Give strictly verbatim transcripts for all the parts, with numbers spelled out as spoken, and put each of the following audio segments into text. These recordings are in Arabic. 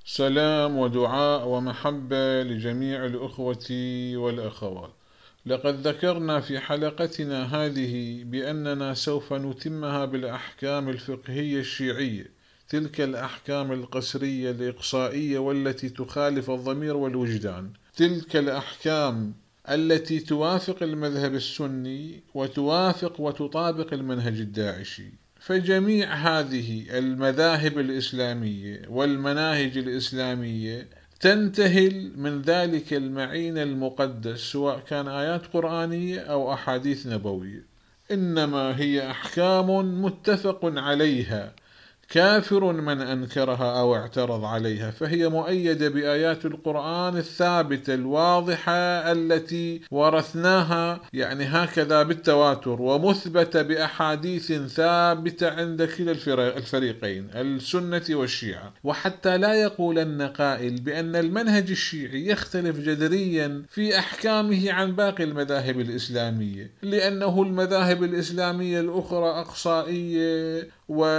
سلام ودعاء ومحبة لجميع الأخوة والأخوات. لقد ذكرنا في حلقتنا هذه بأننا سوف نتمها بالأحكام الفقهية الشيعية، تلك الأحكام القسرية الإقصائية والتي تخالف الضمير والوجدان، تلك الأحكام التي توافق المذهب السني وتوافق وتطابق المنهج الداعشي. فجميع هذه المذاهب الإسلامية والمناهج الإسلامية تنتهل من ذلك المعين المقدس، سواء كان آيات قرآنية أو أحاديث نبوية، إنما هي أحكام متفق عليها، كافر من أنكرها أو اعترض عليها، فهي مؤيدة بآيات القرآن الثابتة الواضحة التي ورثناها يعني هكذا بالتواتر، ومثبتة بأحاديث ثابتة عند كلا الفريقين السنة والشيعة. وحتى لا يقولن قائل بأن المنهج الشيعي يختلف جذريا في أحكامه عن باقي المذاهب الإسلامية، لأنه المذاهب الإسلامية الأخرى أقصائية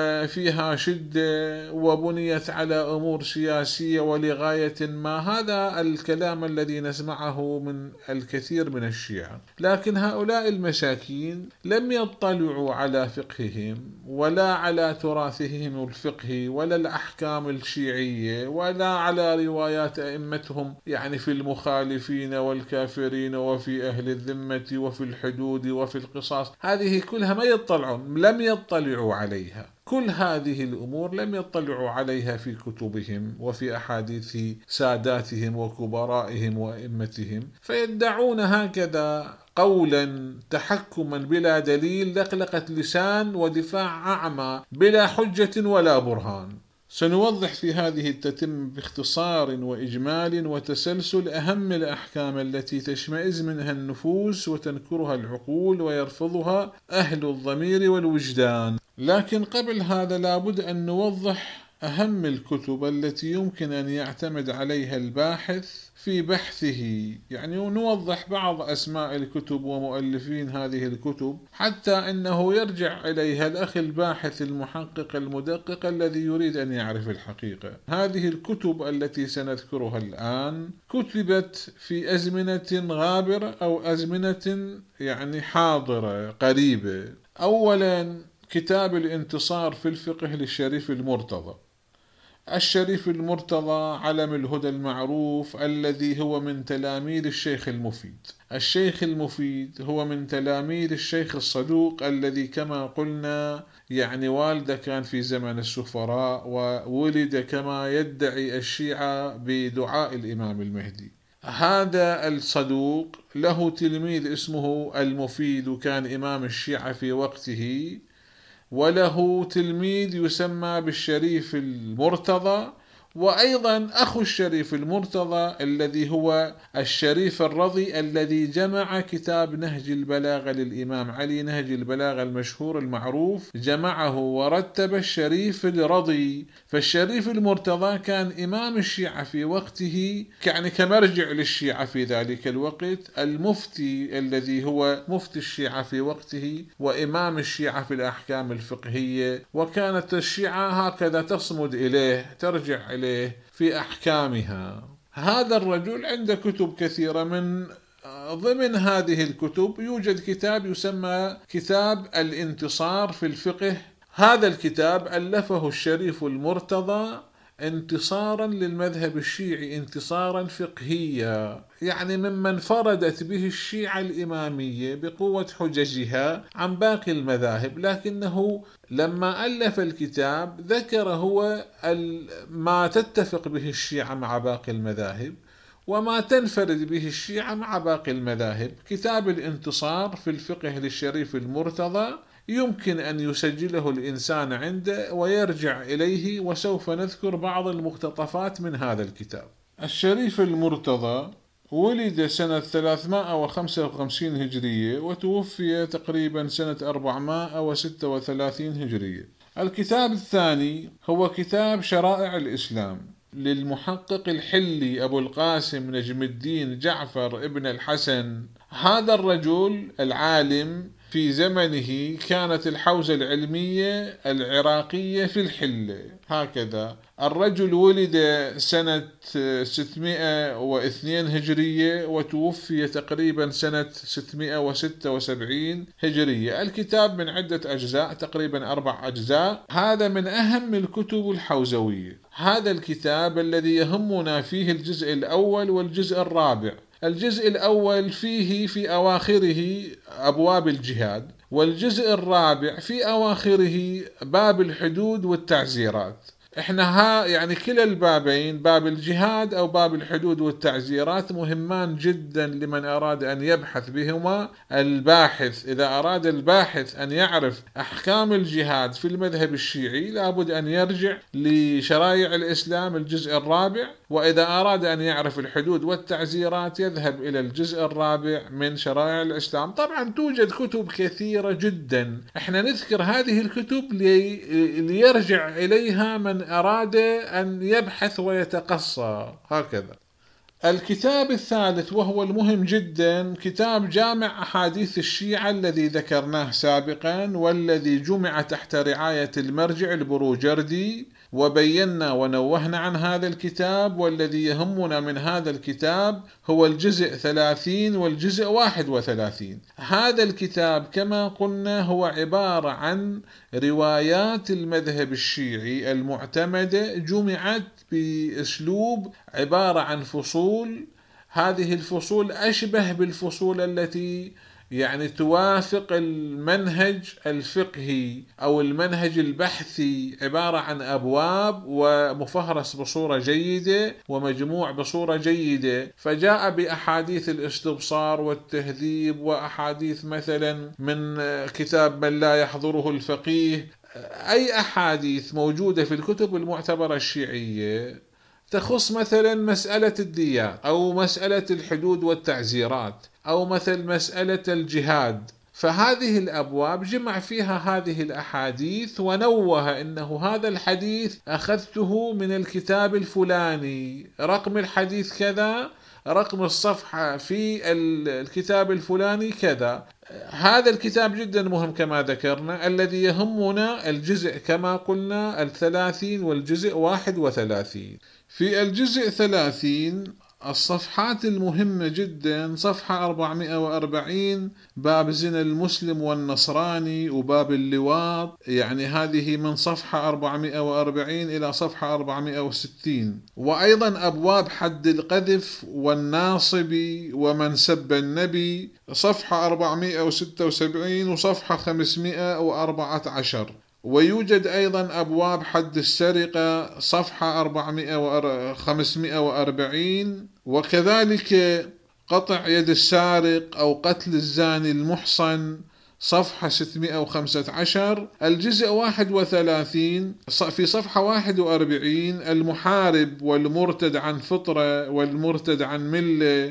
وفيها شدة وبنيت على أمور سياسية ولغاية ما. هذا الكلام الذي نسمعه من الكثير من الشيعة، لكن هؤلاء المساكين لم يطلعوا على فقههم ولا على تراثهم الفقهي ولا الأحكام الشيعية ولا على روايات أئمتهم يعني في المخالفين والكافرين وفي أهل الذمة وفي الحدود وفي القصاص. هذه كلها ما يطلعون، لم يطلعوا عليها. كل هذه الأمور لم يطلعوا عليها في كتبهم وفي أحاديث ساداتهم وكبرائهم وأئمتهم، فيدعون هكذا قولا تحكما بلا دليل، لقلقة لسان ودفاع أعمى بلا حجة ولا برهان. سنوضح في هذه التتمة باختصار وإجمال وتسلسل أهم الأحكام التي تشمئز منها النفوس وتنكرها العقول ويرفضها أهل الضمير والوجدان. لكن قبل هذا لابد أن نوضح أهم الكتب التي يمكن أن يعتمد عليها الباحث في بحثه، يعني نوضح بعض أسماء الكتب ومؤلفين هذه الكتب حتى أنه يرجع إليها الأخ الباحث المحقق المدقق الذي يريد أن يعرف الحقيقة. هذه الكتب التي سنذكرها الآن كتبت في أزمنة غابرة أو أزمنة يعني حاضرة قريبة. أولا كتاب الانتصار في الفقه للشريف المرتضى. الشريف المرتضى علم الهدى المعروف الذي هو من تلاميذ الشيخ المفيد. الشيخ المفيد هو من تلاميذ الشيخ الصدوق الذي كما قلنا يعني والده كان في زمن السفراء، وولد كما يدعي الشيعة بدعاء الإمام المهدي. هذا الصدوق له تلميذ اسمه المفيد وكان إمام الشيعة في وقته، وله تلميذ يسمى بالشريف المرتضى، وأيضا أخو الشريف المرتضى الذي هو الشريف الرضي الذي جمع كتاب نهج البلاغة للإمام علي، نهج البلاغة المشهور المعروف، جمعه ورتب الشريف الرضي. فالشريف المرتضى كان إمام الشيعة في وقته، يعني كمرجع للشيعة في ذلك الوقت، المفتي الذي هو مفتي الشيعة في وقته وإمام الشيعة في الأحكام الفقهية، وكانت الشيعة هكذا تصمد إليه ترجع إليه في أحكامها. هذا الرجل عنده كتب كثيرة، من ضمن هذه الكتب يوجد كتاب يسمى كتاب الانتصار في الفقه. هذا الكتاب ألفه الشريف المرتضى انتصارا للمذهب الشيعي، انتصارا فقهيا، يعني ممن فردت به الشيعة الإمامية بقوة حججها عن باقي المذاهب. لكنه لما ألف الكتاب ذكر هو ما تتفق به الشيعة مع باقي المذاهب وما تنفرد به الشيعة مع باقي المذاهب. كتاب الانتصار في الفقه للشريف المرتضى يمكن أن يسجله الإنسان عنده ويرجع إليه، وسوف نذكر بعض المقتطفات من هذا الكتاب. الشريف المرتضى ولد سنة ثلاثمائة وخمسة وخمسين هجرية وتوفي تقريبا سنة أربعمائة وستة وثلاثين هجرية. الكتاب الثاني هو كتاب شرائع الإسلام للمحقق الحلي أبو القاسم نجم الدين جعفر ابن الحسن. هذا الرجل العالم في زمنه كانت الحوزة العلمية العراقية في الحلة. هكذا الرجل ولد سنة ستمائة واثنين هجرية وتوفي تقريبا سنة ستمائة وستة وسبعين هجرية. الكتاب من عدة أجزاء، تقريبا أربع أجزاء. هذا من أهم الكتب الحوزوية. هذا الكتاب الذي يهمنا فيه الجزء الأول والجزء الرابع. الجزء الأول فيه في أواخره أبواب الجهاد، والجزء الرابع في أواخره باب الحدود والتعزيرات. احنا ها يعني كلا البابين، باب الجهاد أو باب الحدود والتعزيرات، مهمان جدا لمن أراد أن يبحث بهما. الباحث إذا أراد الباحث أن يعرف أحكام الجهاد في المذهب الشيعي لابد أن يرجع لشرائع الإسلام الجزء الرابع، وإذا أراد أن يعرف الحدود والتعزيرات يذهب إلى الجزء الرابع من شرائع الإسلام. طبعا توجد كتب كثيرة جدا، احنا نذكر هذه الكتب لي ليرجع إليها من أراد أن يبحث ويتقصى. هكذا الكتاب الثالث وهو المهم جدا، كتاب جامع أحاديث الشيعة الذي ذكرناه سابقا، والذي جمع تحت رعاية المرجع البروجردي، وبينا ونوهنا عن هذا الكتاب. والذي يهمنا من هذا الكتاب هو الجزء ثلاثين والجزء واحد وثلاثين. هذا الكتاب كما قلنا هو عبارة عن روايات المذهب الشيعي المعتمدة، جمعت بأسلوب عبارة عن فصول. هذه الفصول أشبه بالفصول التي يعني توافق المنهج الفقهي أو المنهج البحثي، عبارة عن أبواب ومفهرس بصورة جيدة ومجموع بصورة جيدة. فجاء بأحاديث الاستبصار والتهذيب، وأحاديث مثلا من كتاب من لا يحضره الفقيه. أي أحاديث موجودة في الكتب المعتبرة الشيعية تخص مثلا مسألة الديات أو مسألة الحدود والتعزيرات أو مثل مسألة الجهاد، فهذه الأبواب جمع فيها هذه الأحاديث، ونوه إنه هذا الحديث أخذته من الكتاب الفلاني، رقم الحديث كذا، رقم الصفحة في الكتاب الفلاني كذا. هذا الكتاب جدا مهم كما ذكرنا. الذي يهمنا الجزء كما قلنا الثلاثين والجزء واحد وثلاثين. في الجزء ثلاثين الصفحات المهمة جدا، صفحة أربعمائة وأربعين باب زنا المسلم والنصراني وباب اللواط، يعني هذه من صفحة أربعمائة وأربعين إلى صفحة أربعمائة وستين. وأيضا أبواب حد القذف والناصب ومن سب النبي، صفحة أربعمائة وستة وسبعين وصفحة خمسمائة وأربعة عشر. ويوجد أيضا أبواب حد السرقة، صفحة خمسمائة وأربعين، وكذلك قطع يد السارق أو قتل الزاني المحصن، صفحة ستمائة وخمسة عشر. الجزء واحد وثلاثين في صفحة واحد وأربعين المحارب والمرتد عن فطرة والمرتد عن ملة،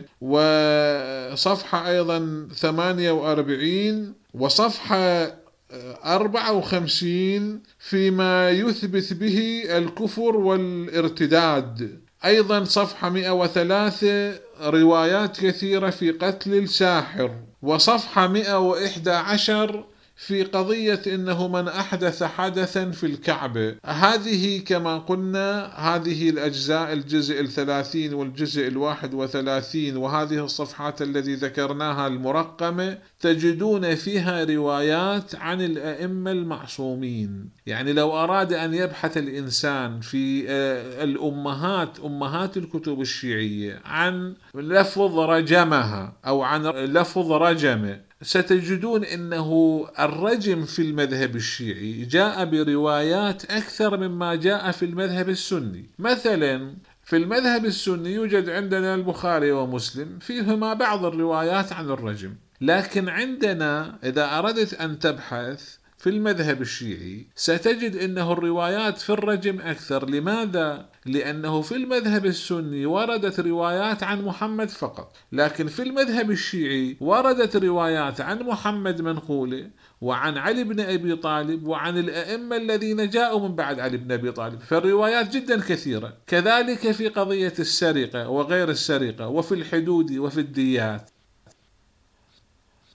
وصفحة أيضا ثمانية وأربعين، وصفحة أربعة وخمسين فيما يثبت به الكفر والارتداد. أيضا صفحة مئة وثلاثة روايات كثيرة في قتل الساحر، وصفحة مئة وإحدى عشر في قضية إنه من أحدث حدثا في الكعبة. هذه كما قلنا هذه الأجزاء، الجزء الثلاثين والجزء الواحد وثلاثين، وهذه الصفحات التي ذكرناها المرقمة تجدون فيها روايات عن الأئمة المعصومين. يعني لو أراد أن يبحث الإنسان في الأمهات أمهات الكتب الشيعية عن لفظ رجمها أو عن لفظ رجمه، ستجدون أنه الرجم في المذهب الشيعي جاء بروايات أكثر مما جاء في المذهب السني. مثلا في المذهب السني يوجد عندنا البخاري ومسلم فيهما بعض الروايات عن الرجم، لكن عندنا إذا أردت أن تبحث في المذهب الشيعي ستجد أنه الروايات في الرجم أكثر. لماذا؟ لأنه في المذهب السني وردت روايات عن محمد فقط، لكن في المذهب الشيعي وردت روايات عن محمد منقولة وعن علي بن أبي طالب وعن الأئمة الذين جاءوا من بعد علي بن أبي طالب، فالروايات جدا كثيرة. كذلك في قضية السرقة وغير السرقة، وفي الحدود وفي الديات.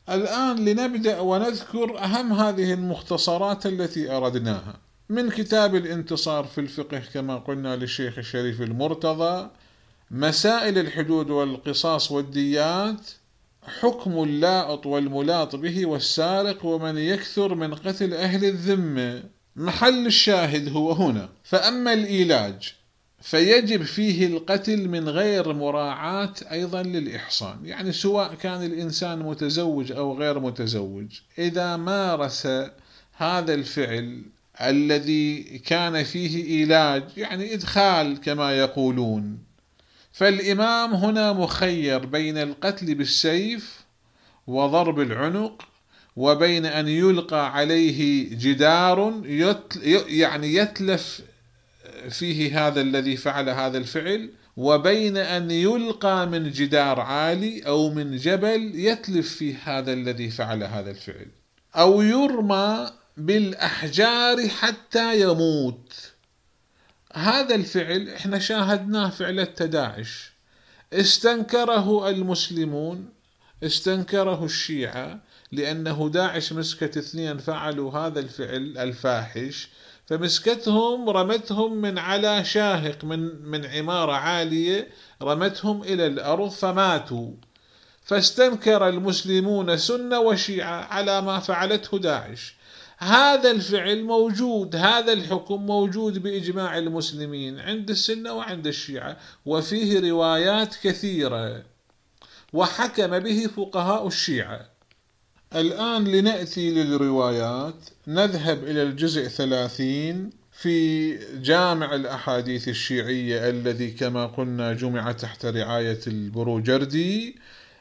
الآن لنبدأ ونذكر أهم هذه المختصرات التي أردناها من كتاب الانتصار في الفقه كما قلنا للشيخ الشريف المرتضى، مسائل الحدود والقصاص والديات، حكم اللائط والملاط به والسارق ومن يكثر من قتل أهل الذمة. محل الشاهد هو هنا. فأما الإيلاج فيجب فيه القتل من غير مراعاة أيضا للإحصان، يعني سواء كان الإنسان متزوج أو غير متزوج، إذا مارس هذا الفعل الذي كان فيه إيلاج يعني إدخال كما يقولون، فالإمام هنا مخير بين القتل بالسيف وضرب العنق وبين أن يلقى عليه جدار يعني يتلف فيه هذا الذي فعل هذا الفعل، وبين أن يلقى من جدار عالي أو من جبل يتلف فيه هذا الذي فعل هذا الفعل، أو يرمى بالأحجار حتى يموت. هذا الفعل احنا شاهدناه فعل داعش، استنكره المسلمون، استنكره الشيعة، لأنه داعش مسكت اثنين فعلوا هذا الفعل الفاحش، فمسكتهم رمتهم من على شاهق من من عمارة عالية، رمتهم إلى الأرض فماتوا. فاستنكر المسلمون سنة وشيعة على ما فعلته داعش. هذا الفعل موجود، هذا الحكم موجود بإجماع المسلمين عند السنة وعند الشيعة، وفيه روايات كثيرة وحكم به فقهاء الشيعة. الآن لنأتي للروايات. نذهب إلى الجزء ثلاثين في جامع الأحاديث الشيعية الذي كما قلنا جمع تحت رعاية البروجردي،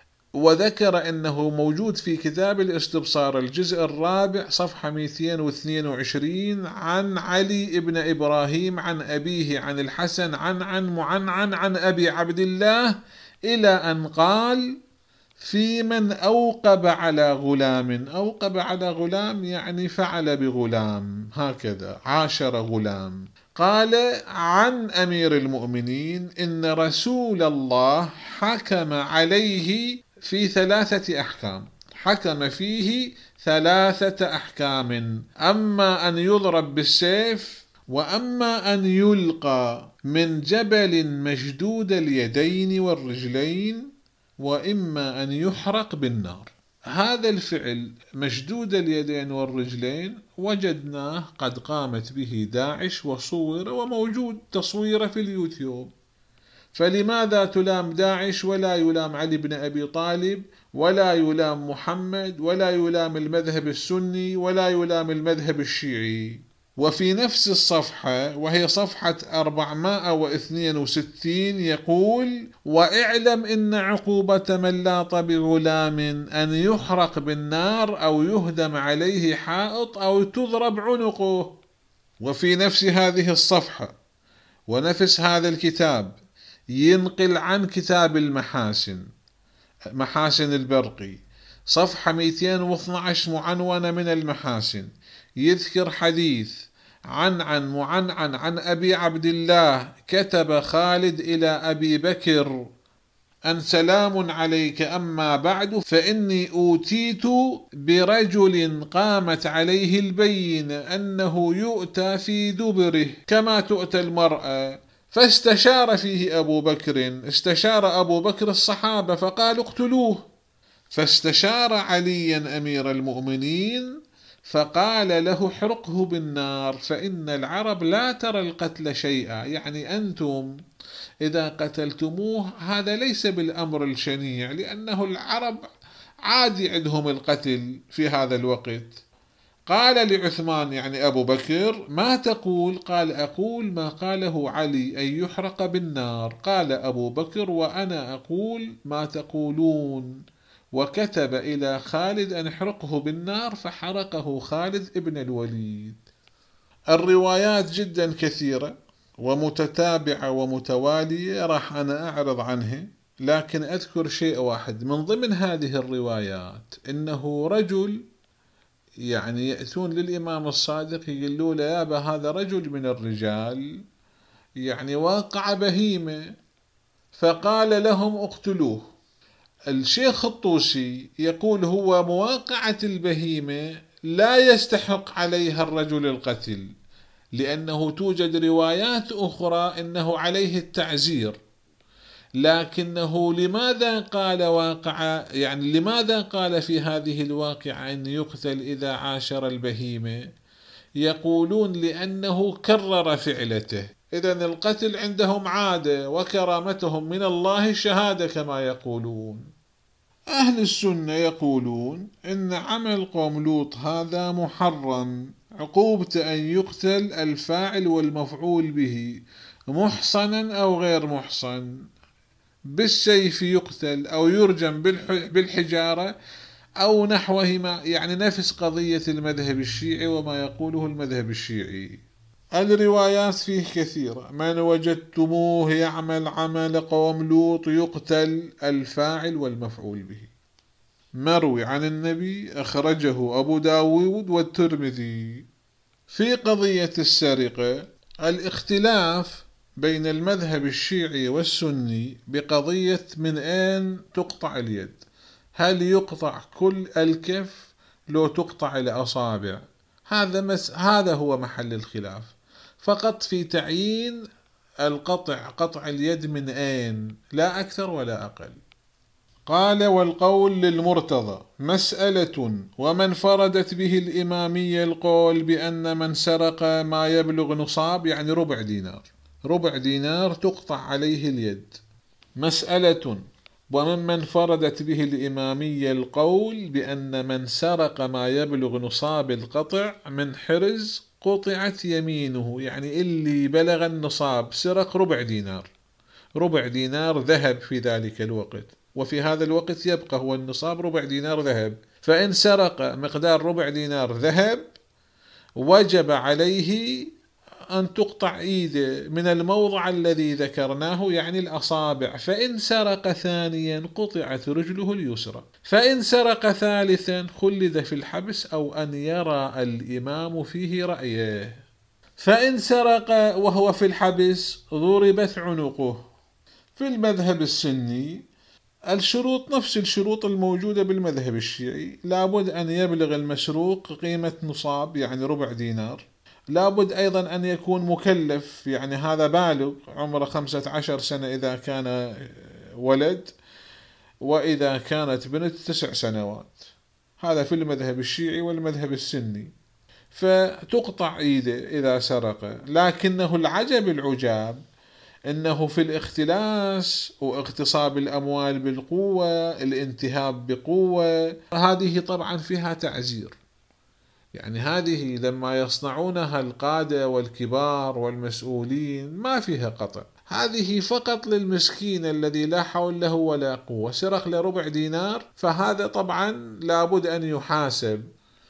وذكر أنه موجود في كتاب الاستبصار الجزء الرابع صفحة مئتين واثنين وعشرين عن علي ابن إبراهيم عن أبيه عن الحسن عن عن معنعن عن أبي عبد الله إلى أن قال: في من أوقب على غلام. أوقب على غلام يعني فعل بغلام، هكذا عاشر غلام. قال عن أمير المؤمنين إن رسول الله حكم عليه في ثلاثة أحكام، حكم فيه ثلاثة أحكام: أما أن يضرب بالسيف، وأما أن يلقى من جبل مشدود اليدين والرجلين، وإما أن يحرق بالنار. هذا الفعل مشدود اليدين والرجلين وجدناه قد قامت به داعش وصور وموجود تصويره في اليوتيوب، فلماذا تلام داعش ولا يلام علي بن أبي طالب ولا يلام محمد ولا يلام المذهب السني ولا يلام المذهب الشيعي؟ وفي نفس الصفحة وهي صفحة أربعمائة واثنين وستين يقول: واعلم إن عقوبة من لاط بغلام أن يحرق بالنار أو يهدم عليه حائط أو تضرب عنقه. وفي نفس هذه الصفحة ونفس هذا الكتاب ينقل عن كتاب المحاسن، محاسن البرقي، صفحة مئتين واثني عشر معنونة من المحاسن، يذكر حديث عن عن معنعن عن أبي عبد الله: كتب خالد إلى أبي بكر أن سلام عليك، أما بعد فإني أوتيت برجل قامت عليه البينة أنه يؤتى في دبره كما تؤتى المرأة. فاستشار فيه أبو بكر، استشار أبو بكر الصحابة فقال: اقتلوه. فاستشار عليا أمير المؤمنين فقال له: احرقه بالنار، فإن العرب لا ترى القتل شيئا، يعني أنتم إذا قتلتموه هذا ليس بالأمر الشنيع، لأنه العرب عادي عندهم القتل في هذا الوقت. قال لعثمان يعني أبو بكر: ما تقول؟ قال: أقول ما قاله علي أن يحرق بالنار. قال أبو بكر: وأنا أقول ما تقولون. وكتب إلى خالد أن احرقه بالنار، فحرقه خالد ابن الوليد. الروايات جدا كثيرة ومتتابعة ومتوالية، راح أنا أعرض عنها، لكن أذكر شيء واحد من ضمن هذه الروايات: إنه رجل يعني يأتون للإمام الصادق يقولوا له: يابا هذا رجل من الرجال يعني واقع بهيمة، فقال لهم: اقتلوه. الشيخ الطوسي يقول هو مواقعة البهيمة لا يستحق عليها الرجل القتل، لأنه توجد روايات أخرى أنه عليه التعزير، لكنه لماذا قال واقع، يعني لماذا قال في هذه الواقعة أن يقتل إذا عاشر البهيمة؟ يقولون لأنه كرر فعلته، إذن القتل عندهم عادة وكرامتهم من الله شهادة كما يقولون. أهل السنة يقولون إن عمل قوم لوط هذا محرم، عقوبة أن يقتل الفاعل والمفعول به محصنا أو غير محصن، بالسيف يقتل أو يرجم بالحجارة أو نحوهما، يعني نفس قضية المذهب الشيعي وما يقوله المذهب الشيعي. الروايات فيه كثيرة، من وجدتموه يعمل عمل قوم لوط يقتل الفاعل والمفعول به. مروي عن النبي أخرجه أبو داود والترمذي. في قضية السرقة الاختلاف بين المذهب الشيعي والسني بقضية من أين تقطع اليد، هل يقطع كل الكف لو تقطع الأصابع؟ هذا مس هذا هو محل الخلاف، فقط في تعيين القطع، قطع اليد من أين، لا أكثر ولا أقل. قال والقول للمرتضى مسألة، ومن فردت به الإمامية القول بأن من سرق ما يبلغ نصاب، يعني ربع دينار، ربع دينار تقطع عليه اليد. مسألة، وممن فردت به الإمامية القول بأن من سرق ما يبلغ نصاب القطع من حرز قطعت يمينه، يعني اللي بلغ النصاب سرق ربع دينار، ربع دينار ذهب في ذلك الوقت، وفي هذا الوقت يبقى هو النصاب ربع دينار ذهب، فإن سرق مقدار ربع دينار ذهب وجب عليه أن تقطع إيده من الموضع الذي ذكرناه، يعني الأصابع. فإن سرق ثانيا قطعت رجله اليسرى، فإن سرق ثالثا خلد في الحبس أو أن يرى الإمام فيه رأيه، فإن سرق وهو في الحبس ضربت عنقه. في المذهب السني الشروط نفس الشروط الموجودة بالمذهب الشيعي، لابد أن يبلغ المسروق قيمة نصاب يعني ربع دينار، لابد أيضا أن يكون مكلف، يعني هذا بالغ عمره خمسة عشر سنة إذا كان ولد، وإذا كانت بنت تسع سنوات. هذا في المذهب الشيعي والمذهب السني. فتقطع إيده إذا سرق، لكنه العجب العجاب إنه في الاختلاس واغتصاب الأموال بالقوة، الانتهاب بقوة، هذه طبعا فيها تعزير، يعني هذه لما يصنعونها القادة والكبار والمسؤولين ما فيها قطع، هذه فقط للمسكين الذي لا حول له ولا قوة، سرق لربع دينار، فهذا طبعا لابد أن يحاسب.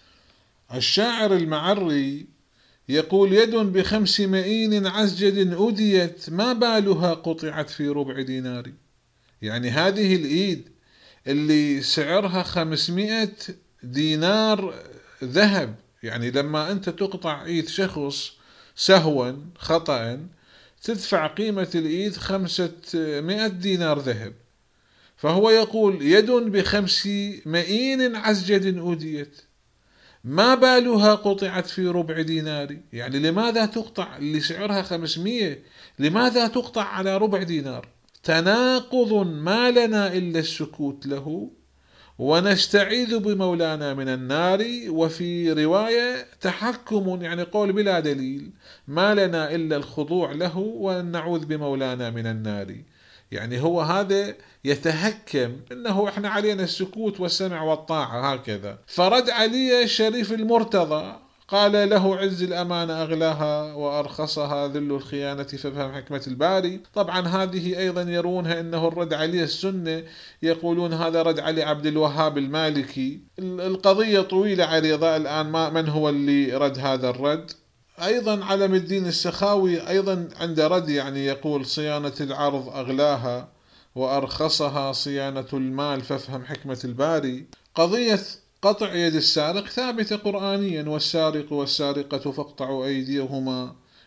الشاعر المعري يقول يد بخمس مئين عزجد أديت ما بالها قطعت في ربع دينار، يعني هذه الإيد اللي سعرها خمسمائة دينار ذهب، يعني لما أنت تقطع إيد شخص سهوا خطأ تدفع قيمة الإيد خمسمائة دينار ذهب، فهو يقول يد بخمس مئين عزجد أديت ما بالها قطعت في ربع دينار، يعني لماذا تقطع اللي سعرها خمسمائة، لماذا تقطع على ربع دينار؟ تناقض ما لنا إلا السكوت له ونستعيذ بمولانا من النار. وفي رواية تحكم، يعني قول بلا دليل، ما لنا إلا الخضوع له ونعوذ بمولانا من النار، يعني هو هذا يتهكم إنه إحنا علينا السكوت والسمع والطاعة هكذا. فرد علي الشريف المرتضى قال له عز الأمانة أغلاها وأرخصها ذل الخيانة فافهم حكمة الباري. طبعا هذه أيضا يرونها أنه الرد علي السنة، يقولون هذا رد علي عبد الوهاب المالكي. القضية طويلة عريضة الآن، ما من هو اللي رد هذا الرد. أيضا علم الدين السخاوي أيضا عند رد، يعني يقول صيانة العرض أغلاها وأرخصها صيانة المال فافهم حكمة الباري. قضية قطع يد السارق ثابتة قرآنيا، والسارق والسارقة فاقطعوا أيديهما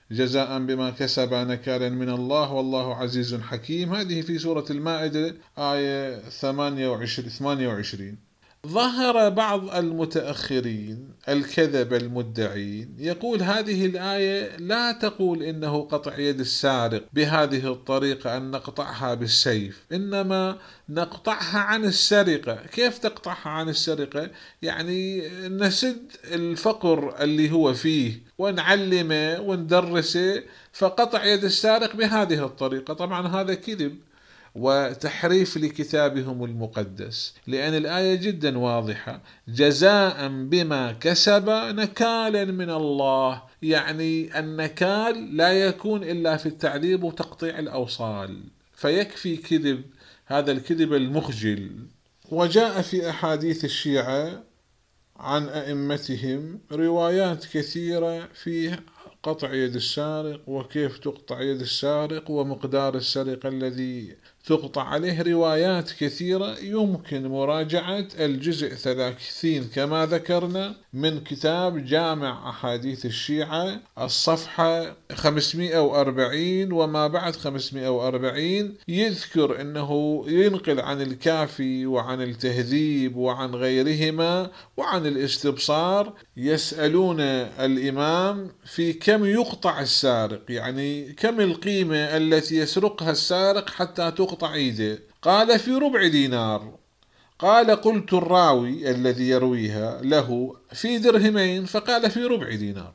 جزاء بما كسب نكالا من الله والله عزيز حكيم. هذه في سورة المائدة آية ثمانية وعشرين. ظهر بعض المتأخرين الكذب المدعين يقول هذه الآية لا تقول إنه قطع يد السارق بهذه الطريقة أن نقطعها بالسيف، إنما نقطعها عن السرقة. كيف تقطعها عن السرقة؟ يعني نسد الفقر اللي هو فيه ونعلمه وندرسه، فقطع يد السارق بهذه الطريقة. طبعا هذا كذب وتحريف لكتابهم المقدس، لأن الآية جدا واضحة: جزاء بما كسب نكالا من الله. يعني النكال لا يكون إلا في التعذيب وتقطيع الأوصال، فيكفي كذب، هذا الكذب المخجل. وجاء في أحاديث الشيعة عن أئمتهم روايات كثيرة في قطع يد السارق وكيف تقطع يد السارق ومقدار السرقة الذي تقطع عليه. روايات كثيرة يمكن مراجعة الجزء ثلاثين كما ذكرنا من كتاب جامع أحاديث الشيعة، الصفحة خمسمائة وأربعين وما بعد خمسمائة وأربعين، يذكر أنه ينقل عن الكافي وعن التهذيب وعن غيرهما وعن الاستبصار يسألون الإمام في كم يقطع السارق، يعني كم القيمة التي يسرقها السارق حتى تقطع يده. قال في ربع دينار. قال قلت الراوي الذي يرويها له في درهمين، فقال في ربع دينار.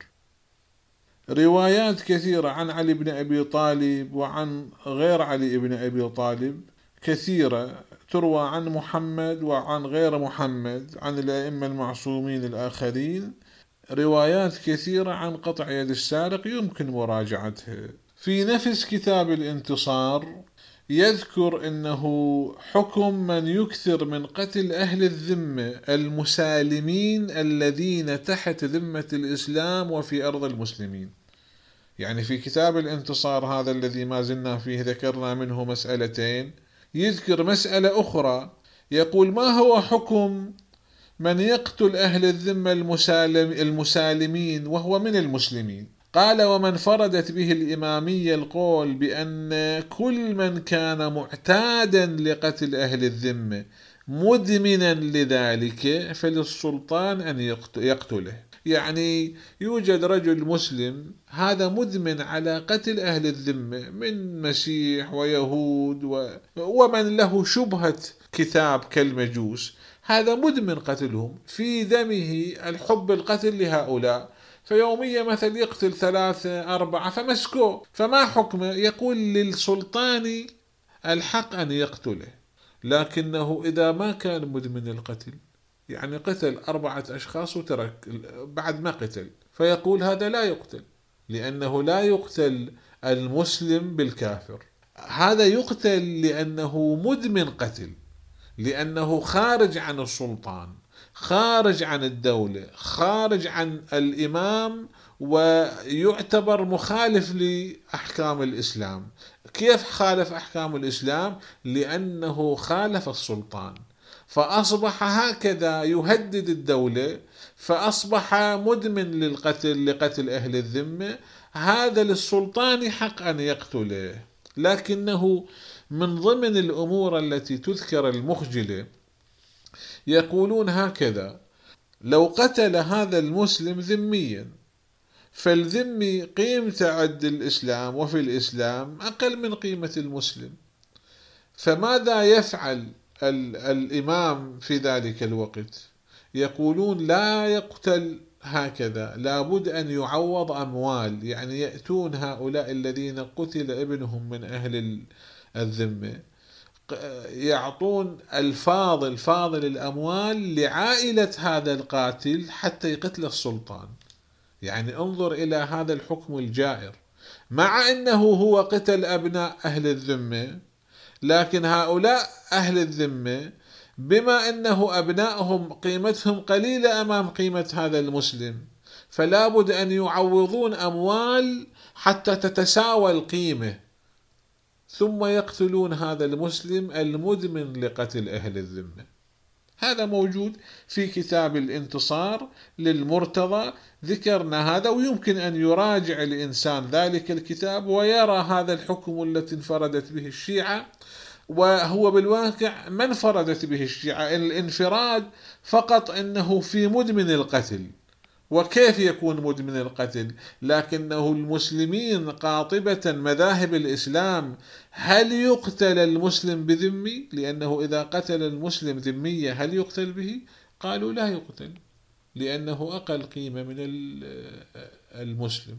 روايات كثيرة عن علي بن أبي طالب وعن غير علي بن أبي طالب كثيرة تروى عن محمد وعن غير محمد، عن الأئمة المعصومين الآخرين، روايات كثيرة عن قطع يد السارق يمكن مراجعتها. في نفس كتاب الانتصار يذكر أنه حكم من يكثر من قتل أهل الذمة المسالمين الذين تحت ذمة الإسلام وفي أرض المسلمين. يعني في كتاب الانتصار هذا الذي ما زلنا فيه ذكرنا منه مسألتين، يذكر مسألة أخرى يقول ما هو حكم من يقتل أهل الذمة المسالم المسالمين وهو من المسلمين. قال ومن فردت به الإمامية القول بأن كل من كان معتادا لقتل أهل الذمة مدمنا لذلك فللسلطان أن يقتله. يعني يوجد رجل مسلم هذا مدمن على قتل أهل الذمة من مسيح ويهود ومن له شبهة كتاب كالمجوس، هذا مدمن قتلهم، في دمه الحب القتل لهؤلاء، فيوميا مثل يقتل ثلاثة أربعة فمسكوه. فما حكمه؟ يقول للسلطان الحق أن يقتله، لكنه إذا ما كان مدمن القتل، يعني قتل أربعة أشخاص وترك بعد ما قتل، فيقول هذا لا يقتل، لأنه لا يقتل المسلم بالكافر، هذا يقتل لأنه مدمن قتل، لأنه خارج عن السلطان، خارج عن الدولة، خارج عن الإمام، ويعتبر مخالف لأحكام الإسلام. كيف خالف أحكام الإسلام؟ لأنه خالف السلطان، فأصبح هكذا يهدد الدولة، فأصبح مدمن للقتل لقتل أهل الذمة، هذا للسلطان حق أن يقتله. لكنه من ضمن الأمور التي تذكر المخجلة يقولون هكذا: لو قتل هذا المسلم ذميا، فالذمي قيمته عند الإسلام وفي الإسلام أقل من قيمة المسلم، فماذا يفعل الإمام في ذلك الوقت؟ يقولون لا يقتل هكذا، لابد أن يعوض أموال، يعني يأتون هؤلاء الذين قتل ابنهم من أهل الذمة يعطون الفاضل فاضل الأموال لعائلة هذا القاتل حتى يقتل السلطان. يعني انظر إلى هذا الحكم الجائر، مع أنه هو قتل أبناء أهل الذمة، لكن هؤلاء أهل الذمة بما أنه أبنائهم قيمتهم قليلة أمام قيمة هذا المسلم، فلا بد أن يعوضون أموال حتى تتساوى القيمة، ثم يقتلون هذا المسلم المدمن لقتل أهل الذمة. هذا موجود في كتاب الانتصار للمرتضى، ذكرنا هذا، ويمكن أن يراجع الإنسان ذلك الكتاب ويرى هذا الحكم التي انفردت به الشيعة. وهو بالواقع ما انفردت به الشيعة، الانفراد فقط أنه في مدمن القتل. وكيف يكون مدمن القتل؟ لكنه المسلمين قاطبة مذاهب الإسلام، هل يقتل المسلم بذمي؟ لأنه إذا قتل المسلم ذمية هل يقتل به؟ قالوا لا يقتل، لأنه أقل قيمة من المسلم.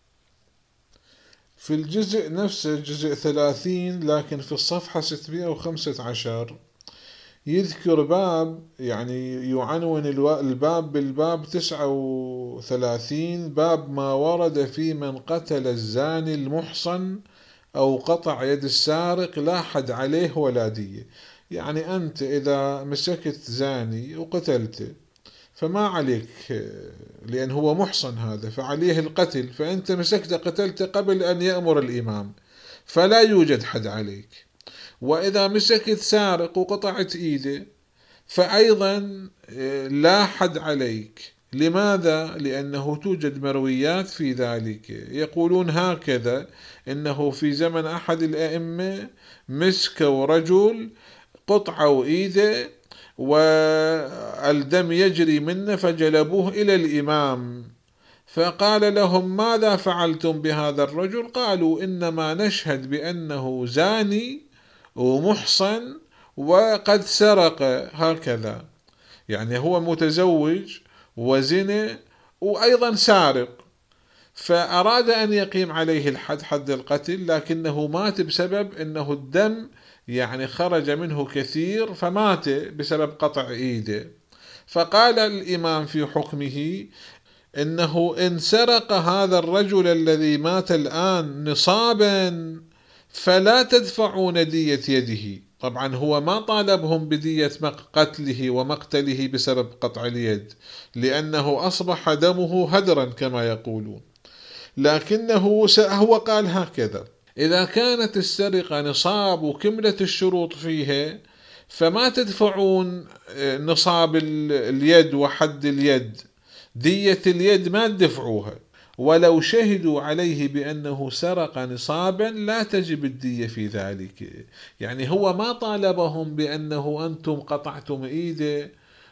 في الجزء نفسه، جزء ثلاثين، لكن في الصفحة ستمائة وخمسة عشر، يذكر باب، يعني يعنون الباب بالباب تسعة وثلاثين، باب ما ورد في من قتل الزاني المحصن أو قطع يد السارق لا حد عليه ولا دية. يعني أنت إذا مسكت زاني وقتلته فما عليك، لأن هو محصن هذا فعليه القتل، فأنت مسكت قتلته قبل أن يأمر الإمام فلا يوجد حد عليك. وإذا مسكت سارق وقطعت إيده فأيضا لا حد عليك. لماذا؟ لأنه توجد مرويات في ذلك، يقولون هكذا: إنه في زمن أحد الأئمة مسكوا رجل قطعوا إيده والدم يجري منه فجلبوه إلى الإمام، فقال لهم: ماذا فعلتم بهذا الرجل؟ قالوا: إنما نشهد بأنه زاني ومحصن وقد سرق. هكذا، يعني هو متزوج وزنا وأيضا سارق، فأراد أن يقيم عليه الحد، حد القتل، لكنه مات بسبب أنه الدم يعني خرج منه كثير فمات بسبب قطع إيده. فقال الإمام في حكمه: إنه إن سرق هذا الرجل الذي مات الآن نصابا فلا تدفعون دية يده. طبعا هو ما طالبهم بدية قتله ومقتله بسبب قطع اليد، لأنه أصبح دمه هدرا كما يقولون، لكنه هو قال هكذا: إذا كانت السرقة نصاب وكملت الشروط فيها فما تدفعون نصاب اليد وحد اليد، دية اليد ما تدفعوها، ولو شهدوا عليه بأنه سرق نصابا لا تجب الدية في ذلك. يعني هو ما طالبهم بأنه أنتم قطعتم إيده